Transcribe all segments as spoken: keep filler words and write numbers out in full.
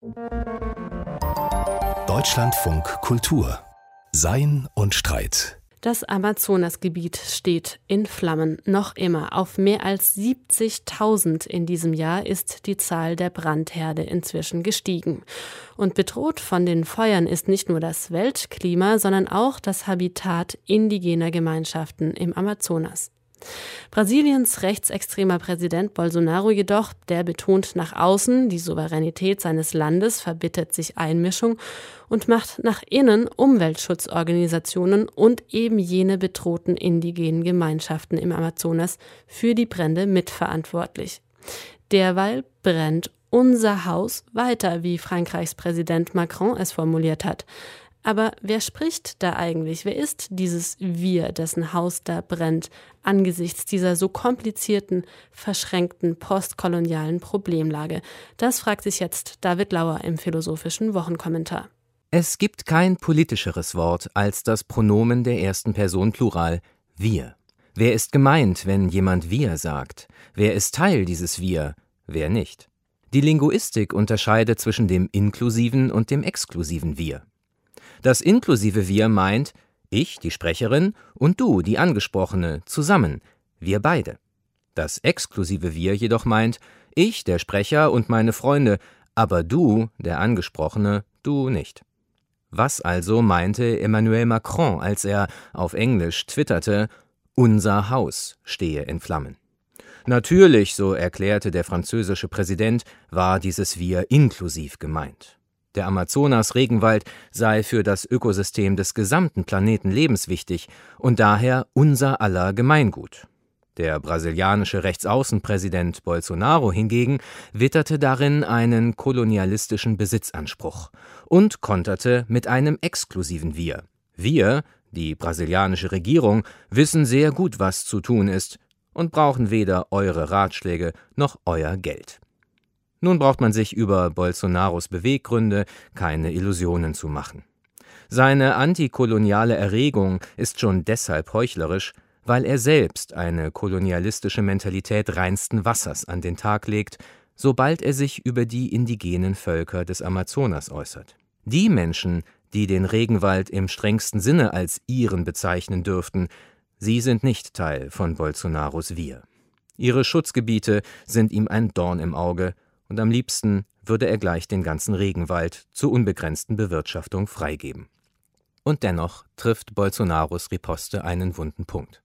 Deutschlandfunk Kultur. Sein und Streit. Das Amazonasgebiet steht in Flammen, noch immer. Auf mehr als siebzigtausend in diesem Jahr ist die Zahl der Brandherde inzwischen gestiegen. Und bedroht von den Feuern ist nicht nur das Weltklima, sondern auch das Habitat indigener Gemeinschaften im Amazonas. Brasiliens rechtsextremer Präsident Bolsonaro jedoch, der betont nach außen, die Souveränität seines Landes verbittet sich Einmischung und macht nach innen Umweltschutzorganisationen und eben jene bedrohten indigenen Gemeinschaften im Amazonas für die Brände mitverantwortlich. Derweil brennt unser Haus weiter, wie Frankreichs Präsident Macron es formuliert hat. Aber wer spricht da eigentlich? Wer ist dieses Wir, dessen Haus da brennt, angesichts dieser so komplizierten, verschränkten, postkolonialen Problemlage? Das fragt sich jetzt David Lauer im Philosophischen Wochenkommentar. Es gibt kein politischeres Wort als das Pronomen der ersten Person Plural, wir. Wer ist gemeint, wenn jemand wir sagt? Wer ist Teil dieses Wir, wer nicht? Die Linguistik unterscheidet zwischen dem inklusiven und dem exklusiven Wir. Das inklusive Wir meint, ich, die Sprecherin, und du, die Angesprochene, zusammen, wir beide. Das exklusive Wir jedoch meint, ich, der Sprecher und meine Freunde, aber du, der Angesprochene, du nicht. Was also meinte Emmanuel Macron, als er auf Englisch twitterte, unser Haus stehe in Flammen? Natürlich, so erklärte der französische Präsident, war dieses Wir inklusiv gemeint. Der Amazonas-Regenwald sei für das Ökosystem des gesamten Planeten lebenswichtig und daher unser aller Gemeingut. Der brasilianische Rechtsaußenpräsident Bolsonaro hingegen witterte darin einen kolonialistischen Besitzanspruch und konterte mit einem exklusiven Wir. Wir, die brasilianische Regierung, wissen sehr gut, was zu tun ist und brauchen weder eure Ratschläge noch euer Geld. Nun braucht man sich über Bolsonaros Beweggründe keine Illusionen zu machen. Seine antikoloniale Erregung ist schon deshalb heuchlerisch, weil er selbst eine kolonialistische Mentalität reinsten Wassers an den Tag legt, sobald er sich über die indigenen Völker des Amazonas äußert. Die Menschen, die den Regenwald im strengsten Sinne als ihren bezeichnen dürften, sie sind nicht Teil von Bolsonaros Wir. Ihre Schutzgebiete sind ihm ein Dorn im Auge, und am liebsten würde er gleich den ganzen Regenwald zur unbegrenzten Bewirtschaftung freigeben. Und dennoch trifft Bolsonaros Riposte einen wunden Punkt.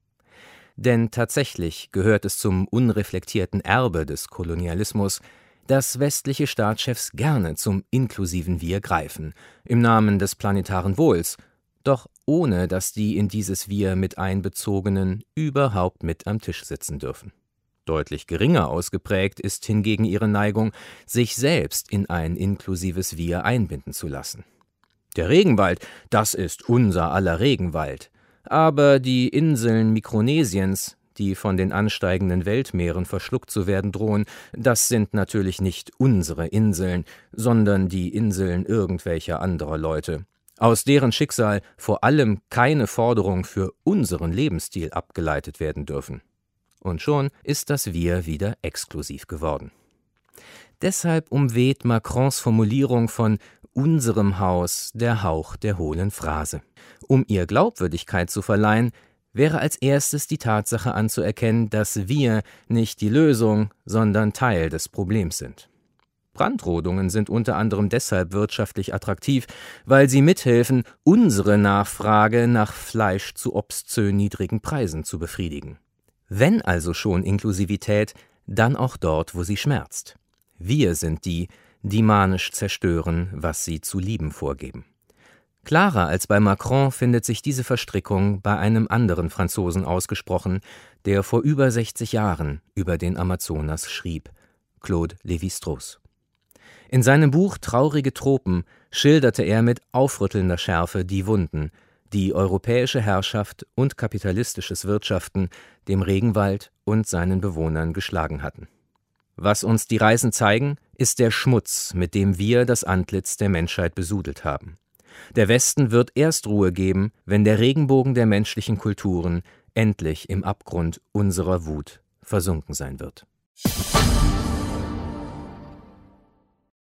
Denn tatsächlich gehört es zum unreflektierten Erbe des Kolonialismus, dass westliche Staatschefs gerne zum inklusiven Wir greifen, im Namen des planetaren Wohls, doch ohne dass die in dieses Wir mit Einbezogenen überhaupt mit am Tisch sitzen dürfen. Deutlich geringer ausgeprägt ist hingegen ihre Neigung, sich selbst in ein inklusives Wir einbinden zu lassen. Der Regenwald, das ist unser aller Regenwald. Aber die Inseln Mikronesiens, die von den ansteigenden Weltmeeren verschluckt zu werden drohen, das sind natürlich nicht unsere Inseln, sondern die Inseln irgendwelcher anderer Leute, aus deren Schicksal vor allem keine Forderungen für unseren Lebensstil abgeleitet werden dürfen. Und schon ist das Wir wieder exklusiv geworden. Deshalb umweht Macrons Formulierung von unserem Haus der Hauch der hohlen Phrase. Um ihr Glaubwürdigkeit zu verleihen, wäre als erstes die Tatsache anzuerkennen, dass wir nicht die Lösung, sondern Teil des Problems sind. Brandrodungen sind unter anderem deshalb wirtschaftlich attraktiv, weil sie mithelfen, unsere Nachfrage nach Fleisch zu obszön niedrigen Preisen zu befriedigen. Wenn also schon Inklusivität, dann auch dort, wo sie schmerzt. Wir sind die, die manisch zerstören, was sie zu lieben vorgeben. Klarer als bei Macron findet sich diese Verstrickung bei einem anderen Franzosen ausgesprochen, der vor über sechzig Jahren über den Amazonas schrieb, Claude Lévi-Strauss. In seinem Buch Traurige Tropen schilderte er mit aufrüttelnder Schärfe die Wunden, die europäische Herrschaft und kapitalistisches Wirtschaften dem Regenwald und seinen Bewohnern geschlagen hatten. Was uns die Reisen zeigen, ist der Schmutz, mit dem wir das Antlitz der Menschheit besudelt haben. Der Westen wird erst Ruhe geben, wenn der Regenbogen der menschlichen Kulturen endlich im Abgrund unserer Wut versunken sein wird.